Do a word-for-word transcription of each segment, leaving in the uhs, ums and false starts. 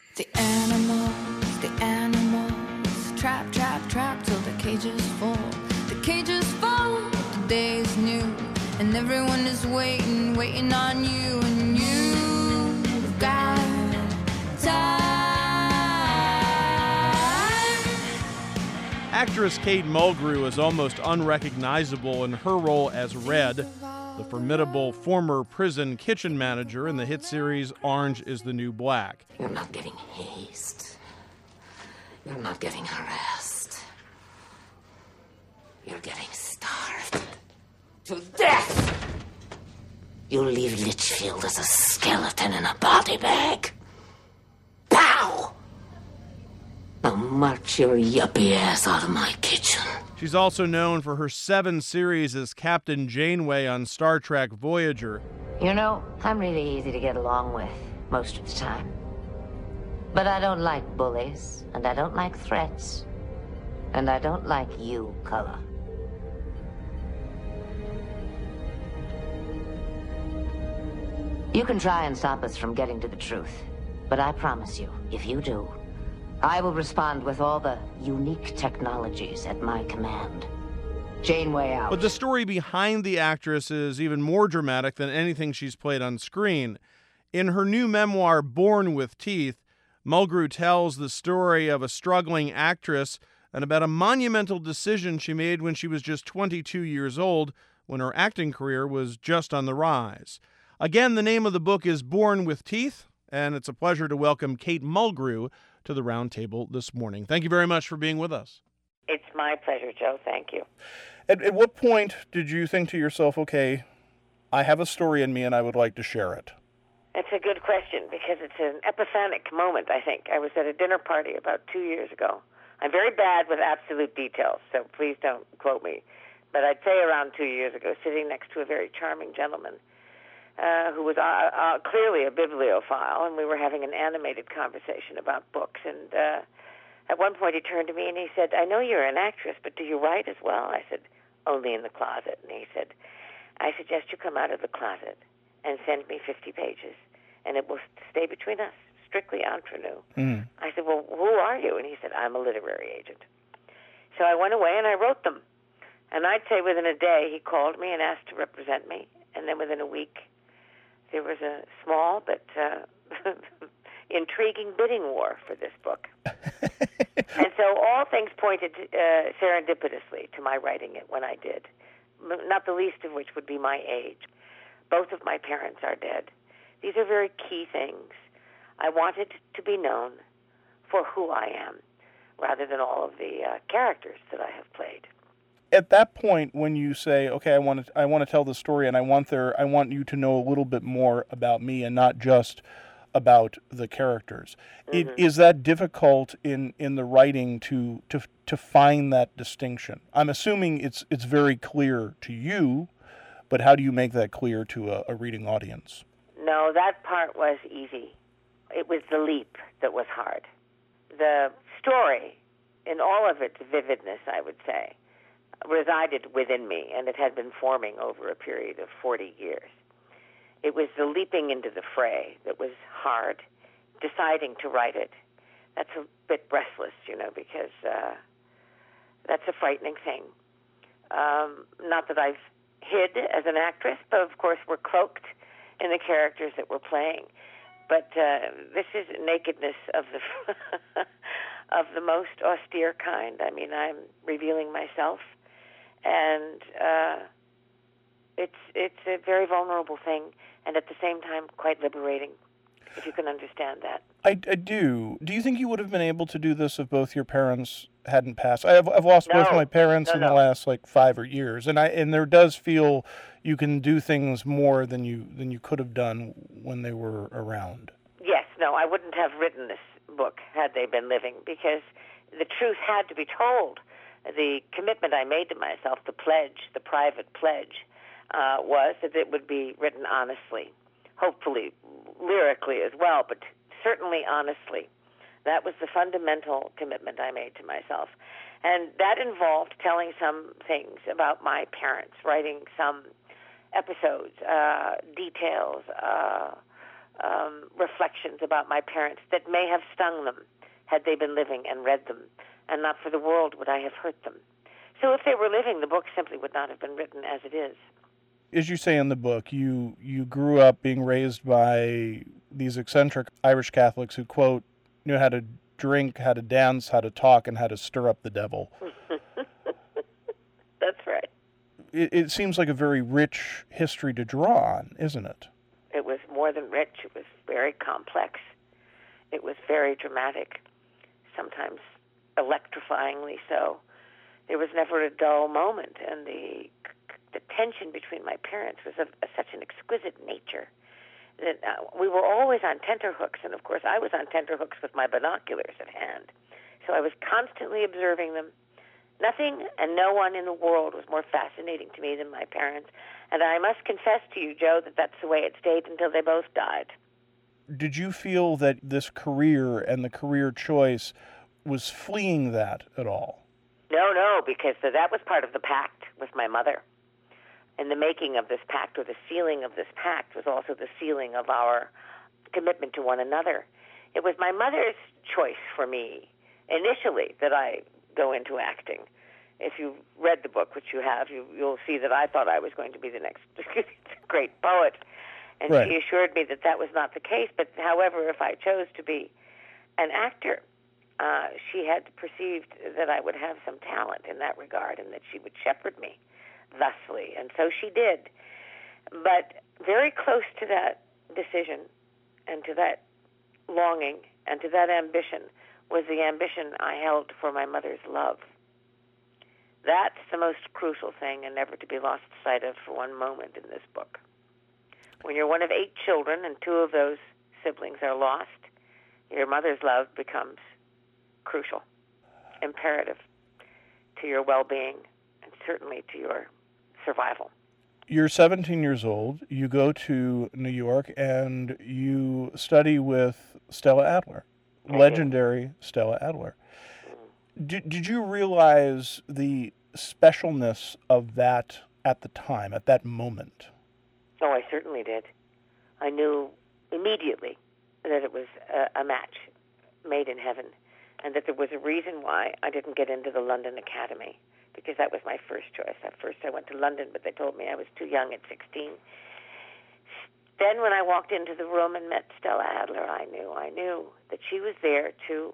The animals, the animals, trap, trap, trap till the cages fall. The cages fall, the day is new, and everyone is waiting, waiting on you, and you've got time. Actress Kate Mulgrew is almost unrecognizable in her role as Red, the formidable former prison kitchen manager in the hit series Orange is the New Black. You're not getting hazed. You're not getting harassed. You're getting starved to death. You leave Litchfield as a skeleton in a body bag. Pow! Now march your yuppie ass out of my kitchen. She's also known for her seven series as Captain Janeway on Star Trek Voyager. You know, I'm really easy to get along with most of the time. But I don't like bullies, and I don't like threats, and I don't like you, Cullen. You can try and stop us from getting to the truth, but I promise you, if you do, I will respond with all the unique technologies at my command. Janeway out. But the story behind the actress is even more dramatic than anything she's played on screen. In her new memoir, Born with Teeth, Mulgrew tells the story of a struggling actress and about a monumental decision she made when she was just twenty-two years old, when her acting career was just on the rise. Again, the name of the book is Born with Teeth, and it's a pleasure to welcome Kate Mulgrew to the round table this morning. Thank you very much for being with us. It's my pleasure, Joe. Thank you. At, at what point did you think to yourself, okay, I have a story in me and I would like to share it? It's a good question because it's an epiphanic moment, I think. I was at a dinner party about two years ago. I'm very bad with absolute details, so please don't quote me. But I'd say around two years ago, sitting next to a very charming gentleman uh, who was uh, uh, clearly a bibliophile, and we were having an animated conversation about books. And uh, at one point he turned to me and he said, I know you're an actress, but do you write as well? I said, only in the closet. And he said, I suggest you come out of the closet and send me fifty pages, and it will stay between us, strictly entre nous. Mm. I said, well, who are you? And he said, I'm a literary agent. So I went away and I wrote them. And I'd say within a day he called me and asked to represent me, and then within a week there was a small but uh, intriguing bidding war for this book. And so all things pointed uh, serendipitously to my writing it when I did, not the least of which would be my age. Both of my parents are dead. These are very key things. I wanted to be known for who I am, rather than all of the uh, characters that I have played. At that point, when you say, "Okay, I want to, I want to tell the story, and I want there, I want you to know a little bit more about me, and not just about the characters," mm-hmm. it, is that difficult in, in the writing to to to find that distinction? I'm assuming it's it's very clear to you. But how do you make that clear to a, a reading audience? No, that part was easy. It was the leap that was hard. The story, in all of its vividness, I would say, resided within me, and it had been forming over a period of forty years. It was the leaping into the fray that was hard, deciding to write it. That's a bit breathless, you know, because uh, that's a frightening thing. Um, not that I've hid as an actress, but of course we're cloaked in the characters that we're playing. But uh, this is nakedness of the of the most austere kind. I mean, I'm revealing myself, and uh, it's it's a very vulnerable thing, and at the same time quite liberating, if you can understand that. I, I do. Do you think you would have been able to do this if both your parents hadn't passed? I have, I've lost no. both my parents no, in no. the last like five or years, and I and there does feel you can do things more than you than you could have done when they were around. Yes, no, I wouldn't have written this book had they been living, because the truth had to be told. The commitment I made to myself, the pledge, the private pledge, uh, was that it would be written honestly, hopefully lyrically as well, but certainly honestly. That was the fundamental commitment I made to myself. And that involved telling some things about my parents, writing some episodes, uh, details, uh, um, reflections about my parents that may have stung them had they been living and read them, and not for the world would I have hurt them. So if they were living, the book simply would not have been written as it is. As you say in the book, you, you grew up being raised by these eccentric Irish Catholics who, quote, knew how to drink, how to dance, how to talk, and how to stir up the devil. That's right. It, it seems like a very rich history to draw on, isn't it? It was more than rich. It was very complex. It was very dramatic, sometimes electrifyingly so. There was never a dull moment, and the the tension between my parents was of, of such an exquisite nature that uh, we were always on tenterhooks, and of course I was on tenterhooks with my binoculars at hand. So I was constantly observing them. Nothing and no one in the world was more fascinating to me than my parents, and I must confess to you, Joe, that that's the way it stayed until they both died. Did you feel that this career and the career choice was fleeing that at all? No, no, because that was part of the pact with my mother. And the making of this pact, or the sealing of this pact, was also the sealing of our commitment to one another. It was my mother's choice for me, initially, that I go into acting. If you read the book, which you have, you, you'll see that I thought I was going to be the next great poet. And right. She assured me that that was not the case. But, however, if I chose to be an actor, uh, she had perceived that I would have some talent in that regard and that she would shepherd me thusly. And so she did. But very close to that decision and to that longing and to that ambition was the ambition I held for my mother's love. That's the most crucial thing and never to be lost sight of for one moment in this book. When you're one of eight children and two of those siblings are lost, your mother's love becomes crucial, imperative to your well-being and certainly to your survival. You're seventeen years old. You go to New York and you study with Stella Adler, legendary Stella Adler. Did, did you realize the specialness of that at the time, at that moment? Oh, I certainly did. I knew immediately that it was a, a match made in heaven, and that there was a reason why I didn't get into the London Academy, because that was my first choice. At first I went to London, but they told me I was too young at sixteen. Then when I walked into the room and met Stella Adler, I knew, I knew that she was there to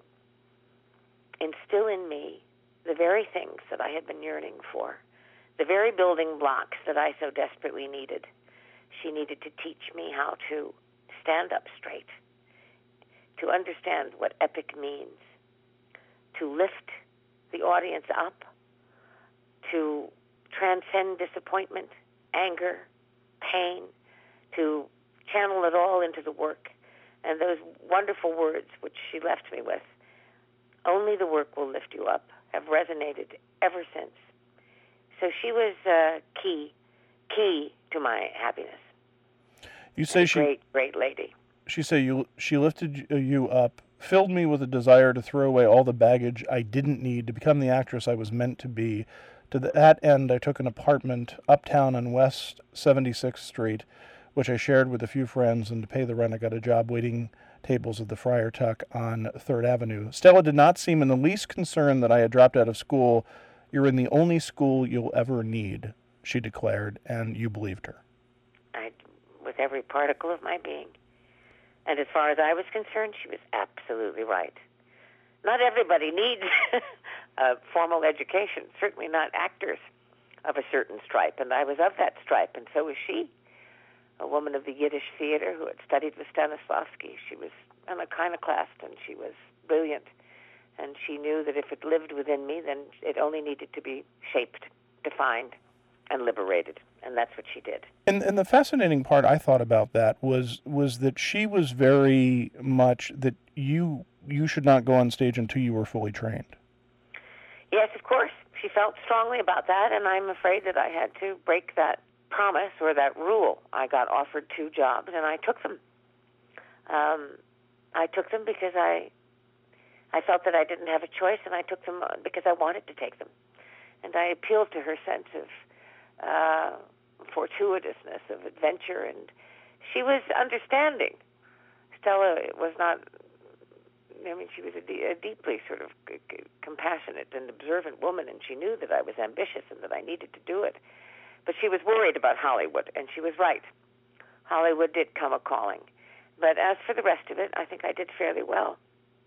instill in me the very things that I had been yearning for, the very building blocks that I so desperately needed. She needed to teach me how to stand up straight, to understand what epic means, to lift the audience up, to transcend disappointment, anger, pain, to channel it all into the work. And those wonderful words which she left me with, "Only the work will lift you up," have resonated ever since. So she was uh, key, key to my happiness. You say and a she great, great lady. She said you she lifted you up, filled me with a desire to throw away all the baggage I didn't need to become the actress I was meant to be. To that end, I took an apartment uptown on West seventy-sixth Street, which I shared with a few friends, and to pay the rent, I got a job waiting tables at the Friar Tuck on third Avenue. Stella did not seem in the least concerned that I had dropped out of school. "You're in the only school you'll ever need," she declared, and you believed her. I, with every particle of my being. And as far as I was concerned, she was absolutely right. Not everybody needs a formal education, certainly not actors of a certain stripe, and I was of that stripe, and so was she. A woman of the Yiddish theater who had studied with Stanislavski. She was an iconoclast, and she was brilliant. And she knew that if it lived within me, then it only needed to be shaped, defined, and liberated. And that's what she did. And and the fascinating part I thought about that was was that she was very much that you you should not go on stage until you were fully trained. Yes, of course. She felt strongly about that, and I'm afraid that I had to break that promise or that rule. I got offered two jobs, and I took them. Um, I took them because I I felt that I didn't have a choice, and I took them because I wanted to take them. And I appealed to her sense of uh, fortuitousness, of adventure, and she was understanding. Stella was not, I mean, she was a, de- a deeply sort of c- c- compassionate and observant woman, and she knew that I was ambitious and that I needed to do it. But she was worried about Hollywood, and she was right. Hollywood did come a-calling. But as for the rest of it, I think I did fairly well.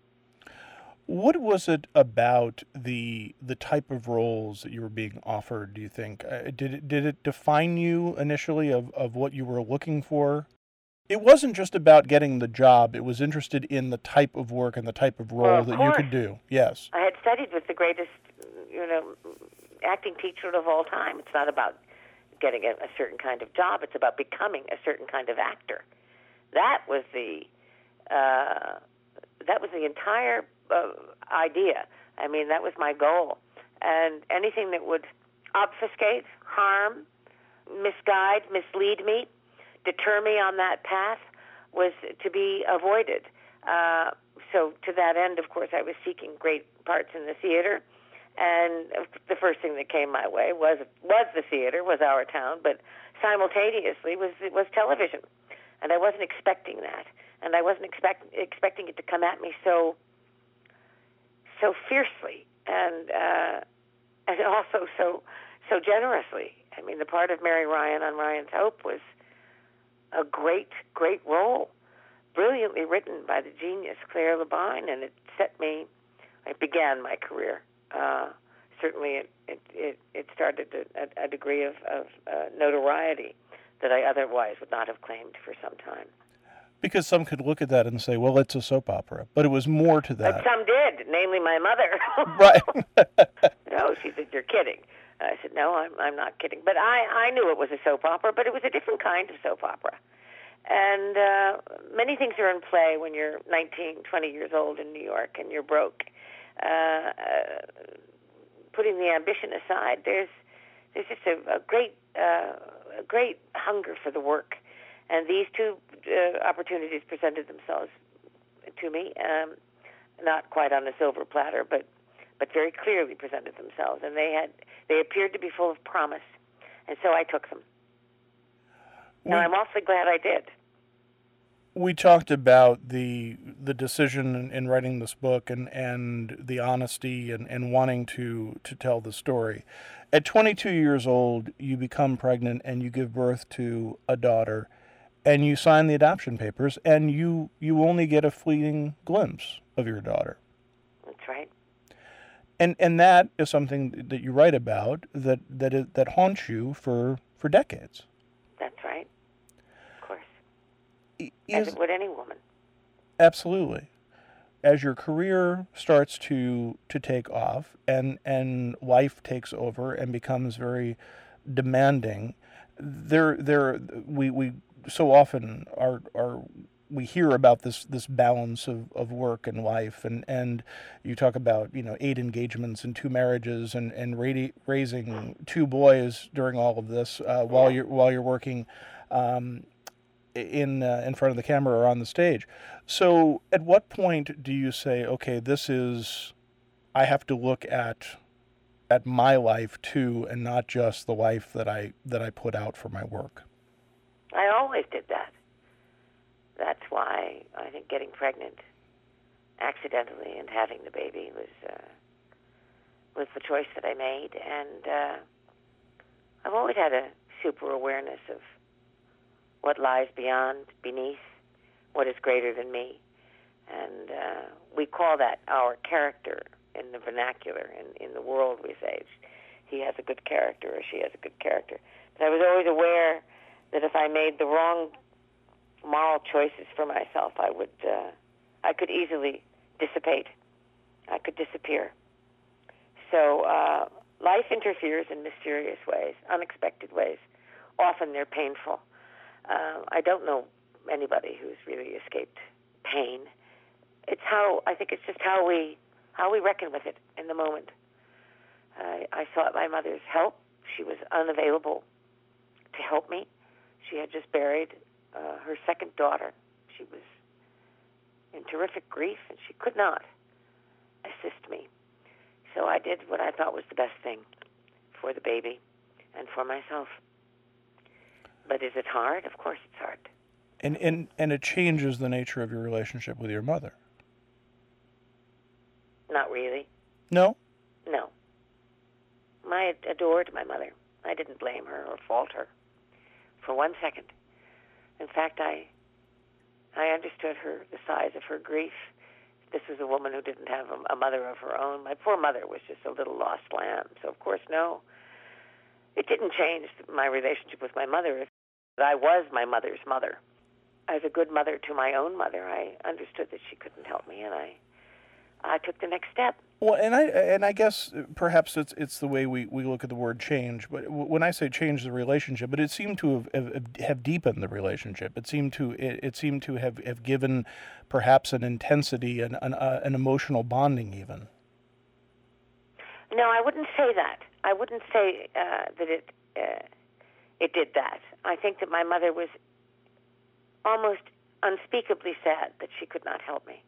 What was it about the the type of roles that you were being offered, do you think? Uh, did it did it define you initially of, of what you were looking for? It wasn't just about getting the job. It was interested in the type of work and the type of role Well, of that course. you could do. Yes. I had studied with the greatest, you know, acting teacher of all time. It's not about getting a, a certain kind of job. It's about becoming a certain kind of actor. That was the uh, that was the entire uh, idea. I mean, that was my goal. And anything that would obfuscate, harm, misguide, mislead me, deter me on that path was to be avoided. Uh, so to that end, of course, I was seeking great parts in the theater. And the first thing that came my way was was the theater, was Our Town, but simultaneously was was television. And I wasn't expecting that. And I wasn't expect, expecting it to come at me so so fiercely and uh, and also so so generously. I mean, the part of Mary Ryan on Ryan's Hope was a great, great role, brilliantly written by the genius Claire Labine, and it set me, it began my career. Uh, certainly it, it, it, it started a, a degree of, of uh, notoriety that I otherwise would not have claimed for some time. Because some could look at that and say, well, it's a soap opera. But it was more to that. But some did, namely my mother. Right. No, she said, you're kidding. I said, no, I'm, I'm not kidding. But I, I knew it was a soap opera, but it was a different kind of soap opera. And uh, many things are in play when you're nineteen, twenty years old in New York and you're broke. Uh, uh, putting the ambition aside, there's there's just a, a great uh, a great hunger for the work. And these two uh, opportunities presented themselves to me, um, not quite on a silver platter, but but very clearly presented themselves. And they had they appeared to be full of promise, and so I took them. We, and I'm awfully glad I did. We talked about the the decision in, in writing this book and, and the honesty and, and wanting to, to tell the story. At twenty-two years old, you become pregnant and you give birth to a daughter, and you sign the adoption papers, and you, you only get a fleeting glimpse of your daughter. That's right. And and that is something that you write about that that is, that haunts you for, for decades. That's right. Of course. Is, As it would any woman. Absolutely. As your career starts to to take off and and life takes over and becomes very demanding, there there we we so often are are we hear about this this balance of, of work and life, and, and you talk about, you know, eight engagements and two marriages and and radi- raising two boys during all of this uh, while Yeah. you're while you're working um, in uh, in front of the camera or on the stage. So at what point do you say, okay, this is, I have to look at at my life too, and not just the life that I that I put out for my work? I always did that. That's why I think getting pregnant accidentally and having the baby was uh, was the choice that I made. And uh, I've always had a super awareness of what lies beyond, beneath, what is greater than me. And uh, we call that our character in the vernacular. In, in the world, we say he has a good character or she has a good character. But I was always aware that if I made the wrong moral choices for myself, I would, uh, I could easily dissipate. I could disappear. So uh, life interferes in mysterious ways, unexpected ways. Often they're painful. Uh, I don't know anybody who's really escaped pain. It's how, I think it's just how we, how we reckon with it in the moment. Uh, I sought my mother's help. She was unavailable to help me. She had just buried uh, her second daughter. She was in terrific grief, and she could not assist me. So I did what I thought was the best thing for the baby and for myself. But is it hard? Of course it's hard. And, and, and it changes the nature of your relationship with your mother. Not really. No? No. I adored my mother. I didn't blame her or fault her for one second. In fact, I I understood her, the size of her grief. This was a woman who didn't have a, a mother of her own. My poor mother was just a little lost lamb. So, of course, no. It didn't change my relationship with my mother. I was my mother's mother. As a good mother to my own mother, I understood that she couldn't help me, and I I took the next step. Well, and I and I guess perhaps it's it's the way we, we look at the word change. But when I say change the relationship, but it seemed to have have, have deepened the relationship. It seemed to it, it seemed to have, have given perhaps an intensity and an, uh, an emotional bonding even. No, I wouldn't say that. I wouldn't say uh, that it uh, it did that. I think that my mother was almost unspeakably sad that she could not help me.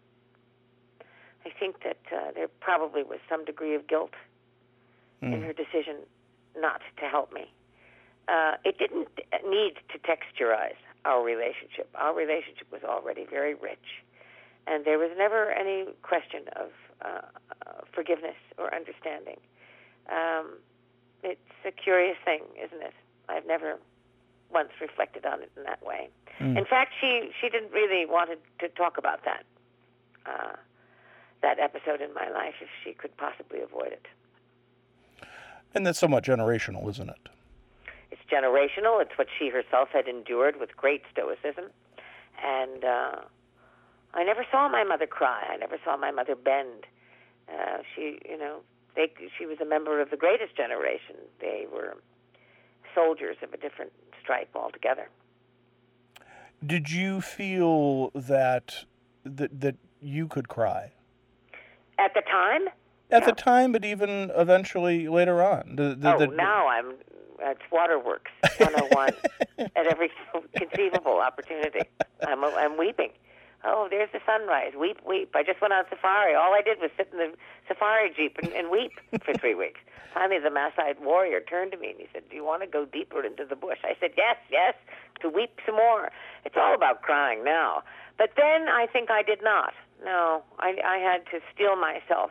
I think that uh, there probably was some degree of guilt mm. in her decision not to help me. Uh, it didn't need to texturize our relationship. Our relationship was already very rich, and there was never any question of uh, uh, forgiveness or understanding. Um, it's a curious thing, isn't it? I've never once reflected on it in that way. Mm. In fact, she, she didn't really want to talk about that. Uh, that episode in my life if she could possibly avoid it. And that's somewhat generational, isn't it? It's generational. It's what she herself had endured with great stoicism. And uh, I never saw my mother cry. I never saw my mother bend. Uh, she, you know, they, she was a member of the greatest generation. They were soldiers of a different stripe altogether. Did you feel that that, that you could cry? At the time? At no. the time, but even eventually later on. The, the, oh, the, now I'm, it's Waterworks one oh one at every conceivable opportunity. I'm, I'm weeping. Oh, there's the sunrise. Weep, weep. I just went on safari. All I did was sit in the safari jeep and, and weep for three weeks. Finally, the Maasai warrior turned to me and he said, do you want to go deeper into the bush? I said, yes, yes, to weep some more. It's all about crying now. But then I think I did not. No, I, I had to steel myself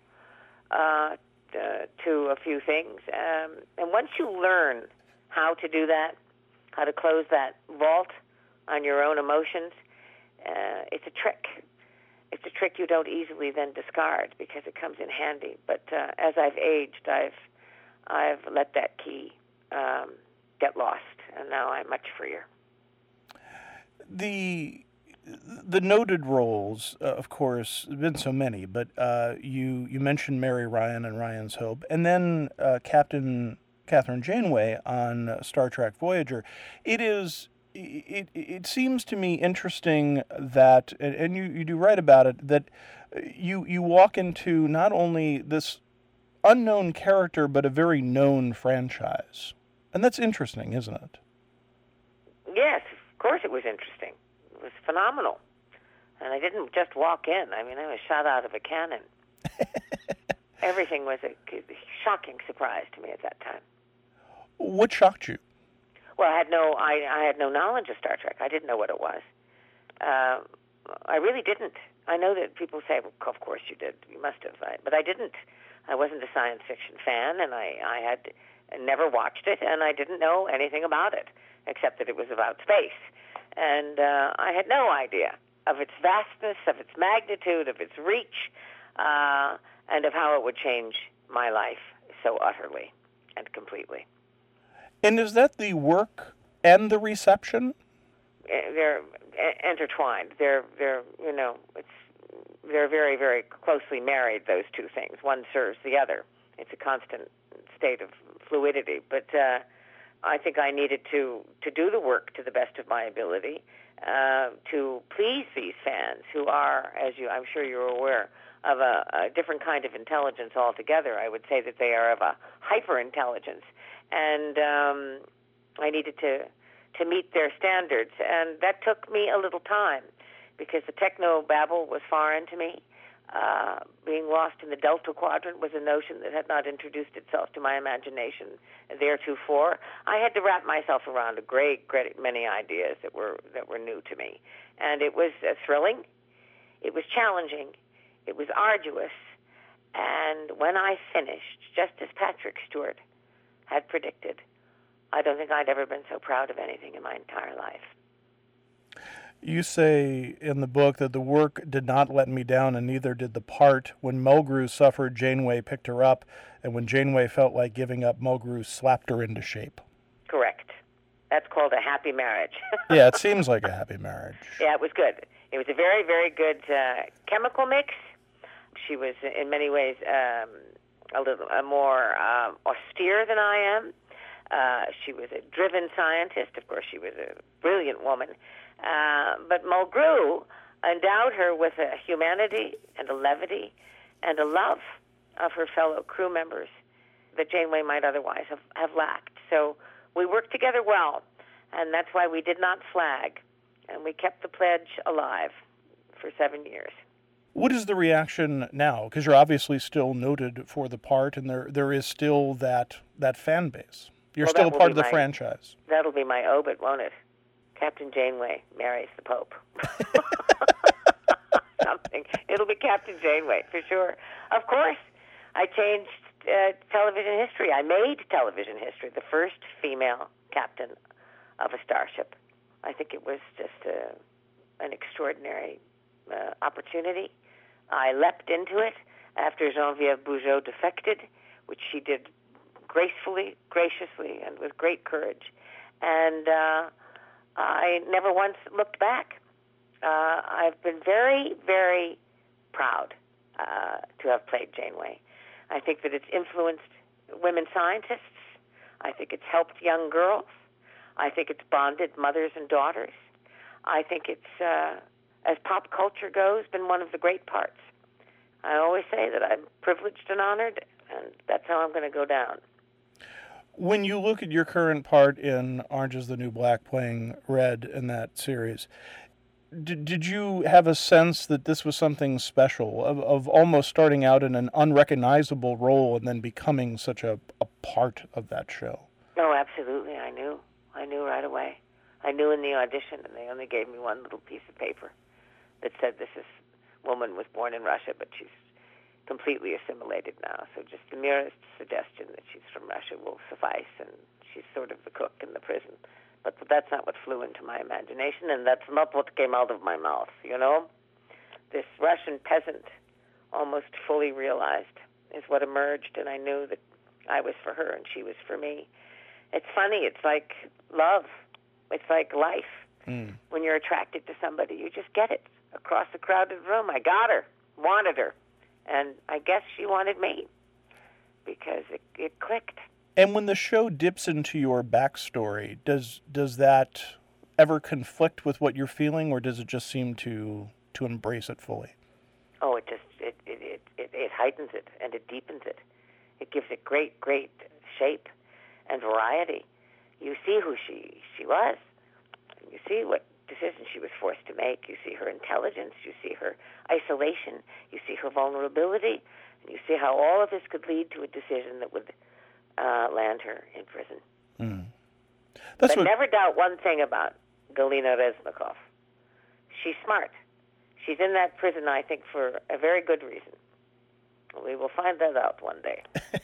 uh, to, to a few things. Um, and once you learn how to do that, how to close that vault on your own emotions, uh, it's a trick. It's a trick you don't easily then discard because it comes in handy. But uh, as I've aged, I've I've let that key um, get lost, and now I'm much freer. The The noted roles, uh, of course, have been so many, but uh, you you mentioned Mary Ryan and Ryan's Hope, and then uh, Captain Kathryn Janeway on uh, Star Trek Voyager. It is it it seems to me interesting that, and you, you do write about it, that you you walk into not only this unknown character but a very known franchise, and that's interesting, isn't it? Yes, of course, it was interesting. It was phenomenal. And I didn't just walk in. I mean, I was shot out of a cannon. Everything was a shocking surprise to me at that time. What shocked you? Well, I had no, I, I had no knowledge of Star Trek. I didn't know what it was. Uh, I really didn't. I know that people say, well, of course you did. You must have. I, but I didn't. I wasn't a science fiction fan, and I, I had never watched it, and I didn't know anything about it, except that it was about space. And uh, I had no idea of its vastness, of its magnitude, of its reach, uh, and of how it would change my life so utterly and completely. And is that the work and the reception? They're intertwined. They're, they're, you know, it's, they're very, very closely married, those two things. One serves the other. It's a constant state of fluidity. But uh, I think I needed to, to do the work to the best of my ability uh, to please these fans who are, as you, I'm sure you're aware, of a, a different kind of intelligence altogether. I would say that they are of a hyper-intelligence. And um, I needed to to meet their standards. And that took me a little time because the techno-babble was foreign to me. Uh, being lost in the Delta Quadrant was a notion that had not introduced itself to my imagination theretofore. I had to wrap myself around a great, great many ideas that were that were new to me, and it was uh, thrilling. It was challenging. It was arduous. And when I finished, just as Patrick Stewart had predicted, I don't think I'd ever been so proud of anything in my entire life. You say in the book that the work did not let me down, and neither did the part. When Mulgrew suffered, Janeway picked her up, and when Janeway felt like giving up, Mulgrew slapped her into shape. Correct. That's called a happy marriage. Yeah, it seems like a happy marriage. Yeah, it was good. It was a very, very good uh, chemical mix. She was, in many ways, um, a little uh, more uh, austere than I am. Uh, she was a driven scientist. Of course, she was a brilliant woman. Uh, but Mulgrew endowed her with a humanity and a levity and a love of her fellow crew members that Janeway might otherwise have, have lacked. So we worked together well, and that's why we did not flag, and we kept the pledge alive for seven years. What is the reaction now? Because you're obviously still noted for the part, and there there is still that, that fan base. You're Well, still a that will part be of the my- franchise. That'll be my obit, won't it? Captain Janeway marries the Pope. Something. It'll be Captain Janeway, for sure. Of course, I changed uh, television history. I made television history, the first female captain of a starship. I think it was just a, an extraordinary uh, opportunity. I leapt into it after Geneviève Bujold defected, which she did gracefully, graciously, and with great courage. And uh, I never once looked back. Uh, I've been very, very proud uh, to have played Janeway. I think that it's influenced women scientists. I think it's helped young girls. I think it's bonded mothers and daughters. I think it's, uh, as pop culture goes, been one of the great parts. I always say that I'm privileged and honored, and that's how I'm going to go down. When you look at your current part in Orange is the New Black, playing Red in that series, did, did you have a sense that this was something special, of, of almost starting out in an unrecognizable role and then becoming such a, a part of that show? Oh, absolutely. I knew. I knew right away. I knew in the audition, and they only gave me one little piece of paper that said this is woman was born in Russia, but she's completely assimilated now. So just the merest suggestion that she's from Russia will suffice, and she's sort of the cook in the prison. But that's not what flew into my imagination, and that's not what came out of my mouth, you know? This Russian peasant, almost fully realized, is what emerged, and I knew that I was for her and she was for me. It's funny. It's like love. It's like life. Mm. When you're attracted to somebody, you just get it. Across a crowded room, I got her, wanted her, and I guess she wanted me because it, it clicked. And when the show dips into your backstory, does does that ever conflict with what you're feeling, or does it just seem to to embrace it fully? Oh, it just it it, it, it, it heightens it and it deepens it. It gives it great, great shape and variety. You see who she she was. You see what decisions she was forced to make. You see her intelligence. You see her isolation. You see her vulnerability. And you see how all of this could lead to a decision that would uh, land her in prison. Mm. That's but what... never doubt one thing about Galina Reznikov. She's smart. She's in that prison, I think, for a very good reason. We will find that out one day.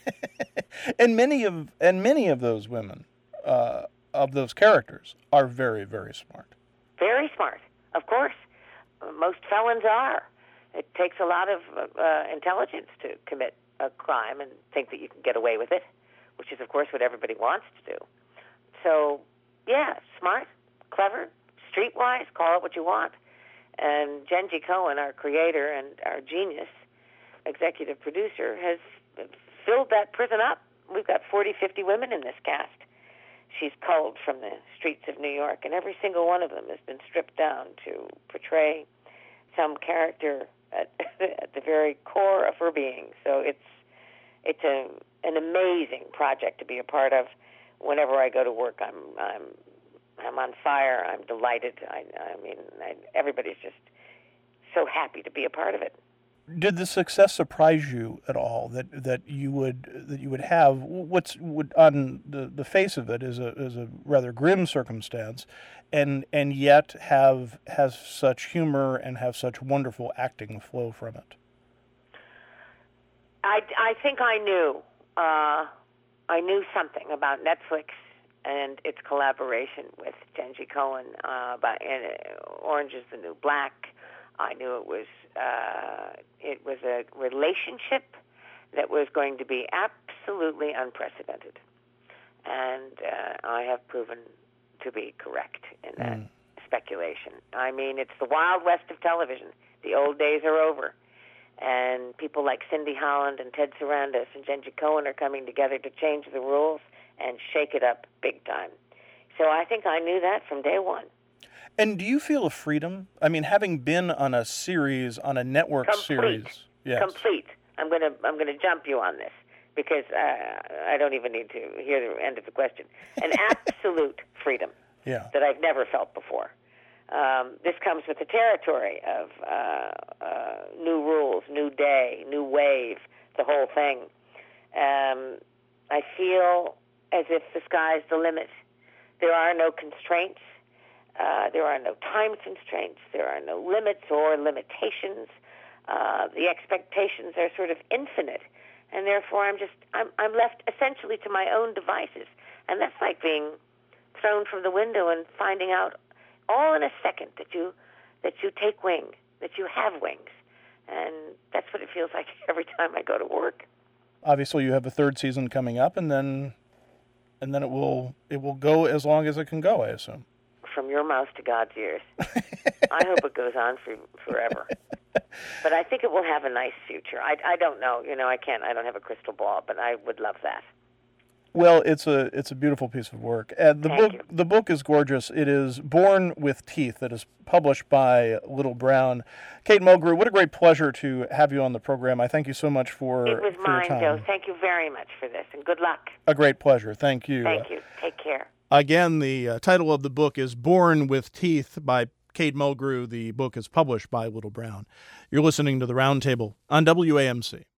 and many of and many of those women, uh, of those characters, are very, very smart. Very smart, of course. Most felons are. It takes a lot of uh, intelligence to commit a crime and think that you can get away with it, which is, of course, what everybody wants to do. So, yeah, smart, clever, streetwise, call it what you want. And Jenji Cohen, our creator and our genius, executive producer, has filled that prison up. We've got forty, fifty women in this cast. She's culled from the streets of New York, and every single one of them has been stripped down to portray some character at, at the very core of her being. So it's it's a, an amazing project to be a part of. Whenever I go to work, I'm I'm I'm on fire. I'm delighted. I, I mean, I, everybody's just so happy to be a part of it. Did the success surprise you at all? That that you would that you would have what's would on the, the face of it is a is a rather grim circumstance, and and yet have has such humor and have such wonderful acting flow from it. I, I think I knew uh, I knew something about Netflix and its collaboration with Jenji Cohen uh, about and, uh, Orange is the New Black. I knew it was uh, it was a relationship that was going to be absolutely unprecedented, and uh, I have proven to be correct in that mm. speculation. I mean, it's the Wild West of television. The old days are over, and people like Cindy Holland and Ted Sarandos and Jenji Cohen are coming together to change the rules and shake it up big time. So I think I knew that from day one. And do you feel a freedom? I mean, having been on a series, on a network Complete. series. Yes. Complete. I'm gonna I'm gonna jump you on this because uh, I don't even need to hear the end of the question. An absolute freedom yeah. that I've never felt before. Um, this comes with the territory of uh, uh, new rules, new day, new wave, the whole thing. Um, I feel as if the sky's the limit. There are no constraints. Uh, there are no time constraints. There are no limits or limitations. Uh, the expectations are sort of infinite, and therefore I'm just I'm I'm left essentially to my own devices, and that's like being thrown from the window and finding out all in a second that you that you take wing, that you have wings, and that's what it feels like every time I go to work. Obviously, you have a third season coming up, and then and then it will it will go as long as it can go, I assume. From your mouth to God's ears. I hope it goes on for forever. But I think it will have a nice future. I, I don't know. You know, I can't. I don't have a crystal ball, but I would love that. Well, it's a it's a beautiful piece of work. And the Thank book you. the book is gorgeous. It is Born with Teeth. That is published by Little Brown. Kate Mulgrew, what a great pleasure to have you on the program. I thank you so much for It was for mine, your time. Joe. Thank you very much for this, and good luck. A great pleasure. Thank you. Thank you. Take care. Again, the uh, title of the book is Born with Teeth by Kate Mulgrew. The book is published by Little Brown. You're listening to The Roundtable on W A M C.